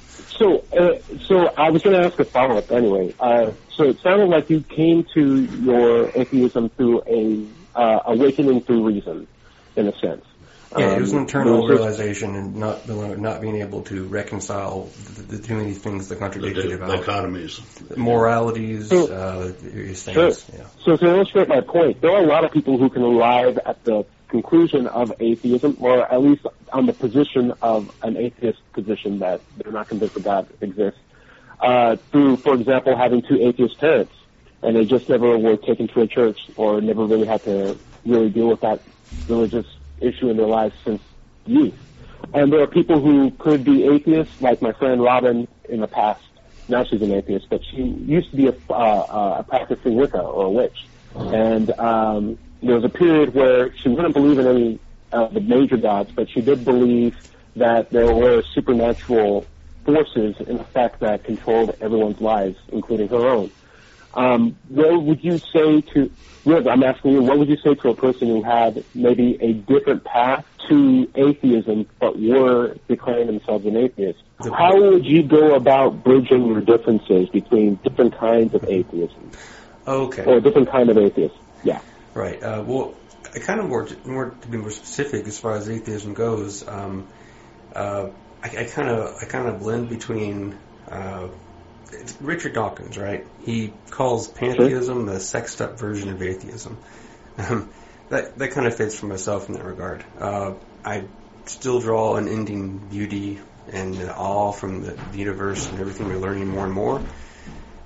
So, uh, so I was going to ask a follow-up anyway. Uh, so it sounded like you came to your atheism through a uh, awakening through reason, in a sense. Yeah, it was an Um, internal there was- realization and not not being able to reconcile the, the too many things that The contradicted di- about dichotomies. moralities, So- uh, various things. Sure. Yeah. So to illustrate my point, there are a lot of people who can arrive at the conclusion of atheism, or at least on the position of an atheist position that they're not convinced that God exists, uh, through, for example, having two atheist parents, and they just never were taken to a church or never really had to really deal with that religious issue in their lives since youth. And there are people who could be atheists, like my friend Robin in the past. Now she's an atheist, but she used to be a, uh, a practicing Wicca or a witch. And um, there was a period where she wouldn't believe in any of the major gods, but she did believe that there were supernatural forces in effect that controlled everyone's lives, including her own. Um, what would you say to, Riv, I'm asking you, what would you say to a person who had maybe a different path to atheism but were declaring themselves an atheist? How would you go about bridging your differences between different kinds of atheism? Okay. Or a different kind of atheist? Yeah. Right. Uh, well, I kind of more to, more to be more specific as far as atheism goes. Um, uh, I kind of I kind of blend between uh, it's Richard Dawkins, right? He calls pantheism the sexed up version of atheism. Um, that that kind of fits for myself in that regard. Uh, I still draw an ending beauty and awe from the, the universe and everything we're learning more and more.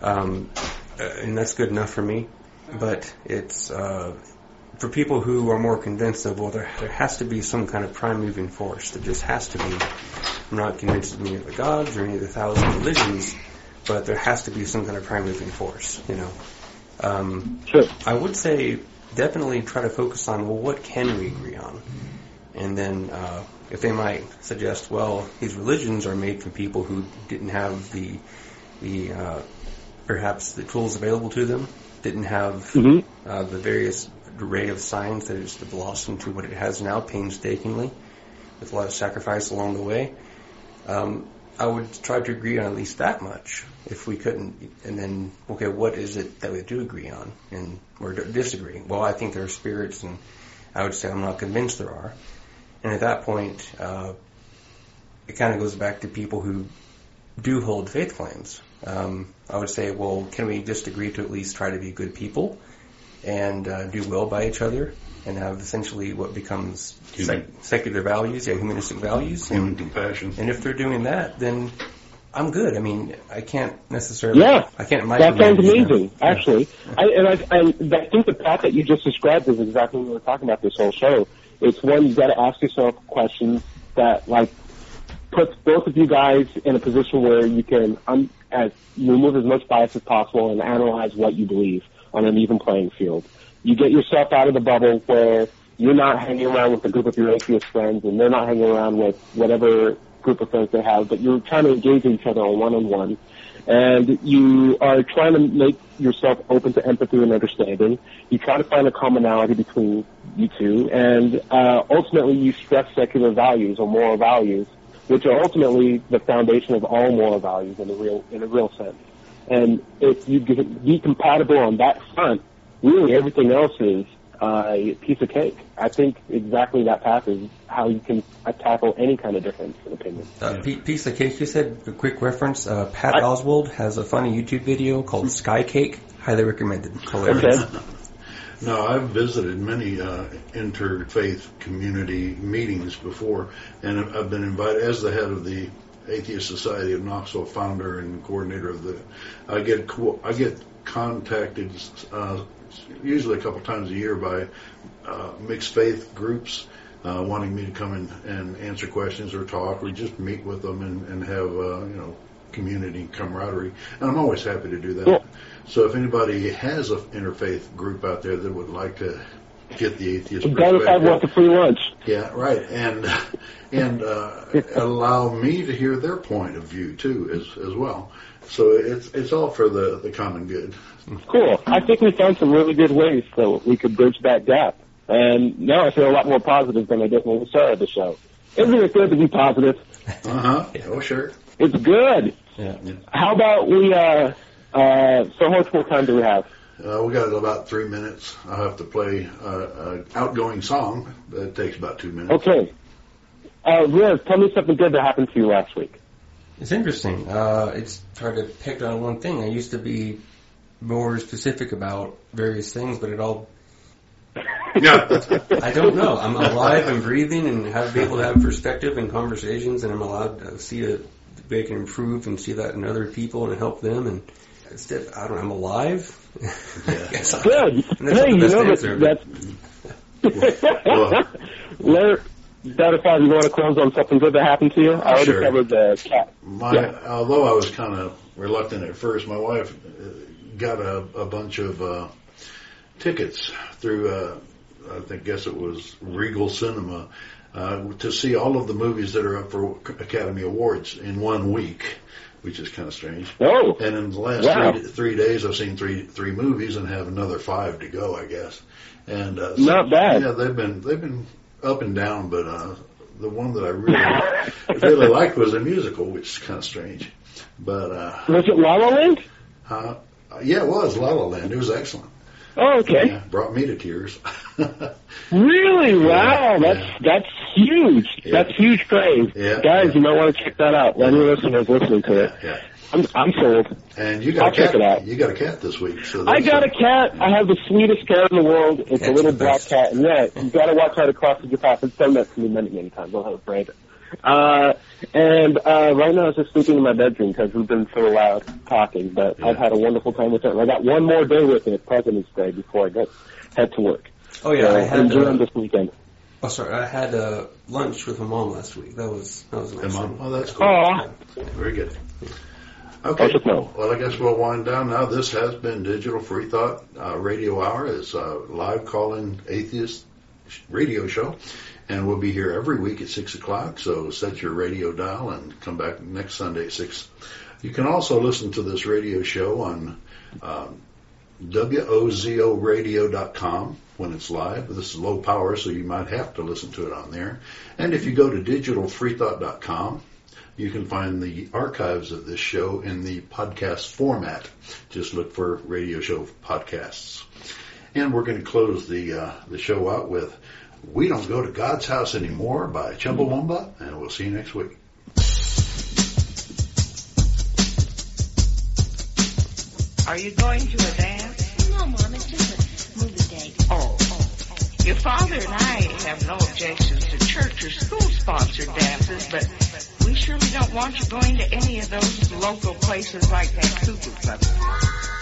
Um, and that's good enough for me. But it's uh, for people who are more convinced of, well, there, there has to be some kind of prime moving force. There just has to be. I'm not convinced of any of the gods or any of the thousand religions, but there has to be some kind of prime moving force, you know. Um, sure. I would say definitely try to focus on, well, what can we agree on? And then uh, if they might suggest, well, these religions are made from people who didn't have the, the uh, perhaps the tools available to them, didn't have mm-hmm. uh, the various array of science that has blossomed to what it has now painstakingly, with a lot of sacrifice along the way. Um, I would try to agree on at least that much, if we couldn't. And then, okay, what is it that we do agree on and or disagree? Well, I think there are spirits, and I would say I'm not convinced there are. And at that point, uh, it kind of goes back to people who do hold faith claims. Um, I would say, well, can we just agree to at least try to be good people and uh, do well by each other and have essentially what becomes sec- secular values, yeah, humanistic values. Human and, compassion. And if they're doing that, then I'm good. I mean, I can't necessarily... Yeah, I can't that sounds amazing, yeah. actually. Yeah. I, and, I, and I think the path that you just described is exactly what we were talking about this whole show. It's one, you've got to ask yourself questions that, like, puts both of you guys in a position where you can um, as you remove as much bias as possible and analyze what you believe on an even playing field. You get yourself out of the bubble where you're not hanging around with a group of your atheist friends and they're not hanging around with whatever group of friends they have, but you're trying to engage each other on one-on-one. And you are trying to make yourself open to empathy and understanding. You try to find a commonality between you two, and uh, ultimately you stress secular values or moral values, which are ultimately the foundation of all moral values in a real in a real sense. And if you be compatible on that front, really everything else is uh, a piece of cake. I think exactly that path is how you can uh, tackle any kind of difference in opinion. Uh, p- piece of cake, you said, a quick reference. Uh, Pat I, Oswald has a funny YouTube video called Sky Cake. Highly recommended. Hilarious. Okay. No, I've visited many uh, interfaith community meetings before, and I've been invited as the head of the Atheist Society of Knoxville, founder and coordinator of the. I get I get contacted uh, usually a couple times a year by uh, mixed faith groups uh, wanting me to come in and answer questions or talk or just meet with them and, and have uh, you know community camaraderie, and I'm always happy to do that. Cool. So if anybody has an interfaith group out there that would like to get the atheist perspective, I want the free lunch. Yeah, right, and and uh, allow me to hear their point of view too, as as well. So it's it's all for the, the common good. Cool. I think we found some really good ways so we could bridge that gap, and now I feel a lot more positive than I did when we started the show. Isn't it good to be positive? Uh huh. Yeah. Oh sure. It's good. Yeah. How about we? Uh, uh, so how much more time do we have? Uh, we got about three minutes. I'll have to play uh, an outgoing song that takes about two minutes. Okay. Uh, Riz, tell me something good that happened to you last week. It's interesting. Uh, it's hard to pick on one thing. I used to be more specific about various things, but it all... Yeah. I don't know. I'm alive and breathing and have be able to have perspective and conversations, and I'm allowed to see it, they can improve and see that in other people and help them. And instead, I don't know, I'm alive. Yeah. Good. Hey, you know answer, that, that's... well, Larry, Data Five, you want to close on something good that happened to you? I already sure. covered the cat. My, yeah. Although I was kind of reluctant at first, my wife got a, a bunch of uh, tickets through, uh, I think, guess it was Regal Cinema, uh, to see all of the movies that are up for Academy Awards in one week, which is kind of strange. Oh, and in the last wow. three, three days, I've seen three three movies and have another five to go, I guess. And uh, so, not bad. Yeah, they've been they've been up and down, but uh, the one that I really really liked was a musical, which is kind of strange. But uh, was it La La Land? Uh, yeah, it was La La Land. It was excellent. Oh, okay. Yeah, brought me to tears. Really? Wow, yeah, that's yeah. that's huge. Yeah. That's huge praise. Yeah, Guys, yeah. you might want to check that out. Any listeners listening to it. Yeah. I'm, I'm sold. And you got I'll a cat. check it out. You got a cat this week. So I got a cat. Yeah. I have the sweetest cat in the world. It's Cat's a little the black best. cat. And yeah, you got to watch how it crosses your path. It's done that to me many, many times. I'll have Brandon. Uh, and uh, right now I was just sleeping in my bedroom because we've been so loud talking. But Yeah. I've had a wonderful time with it. And I got one more day with it, President's Day, before I get head to work. Oh yeah, so I had enjoy uh, this weekend. oh sorry, I had uh, lunch with my mom last week. That was that was a nice. Hey, Mom. thing. Oh, that's cool. Aw. Very good. Oh, Okay. just no. Well, I guess we'll wind down now. This has been Digital Free Thought uh, Radio Hour. It's a live call-in atheist radio show, and we'll be here every week at six o'clock. So set your radio dial and come back next Sunday at six. You can also listen to this radio show on um, W O Z O radio dot com when it's live. This is low power, so you might have to listen to it on there. And if you go to digital free thought dot com, you can find the archives of this show in the podcast format. Just look for radio show podcasts. And we're going to close the uh, the show out with We Don't Go to God's House Anymore by Chumbawamba, and we'll see you next week. Are you going to a dance? No, Mom, it's just a movie date. Oh, oh. Your father and I have no objections to church or school-sponsored dances, but we surely don't want you going to any of those local places like that Cuckoo Club.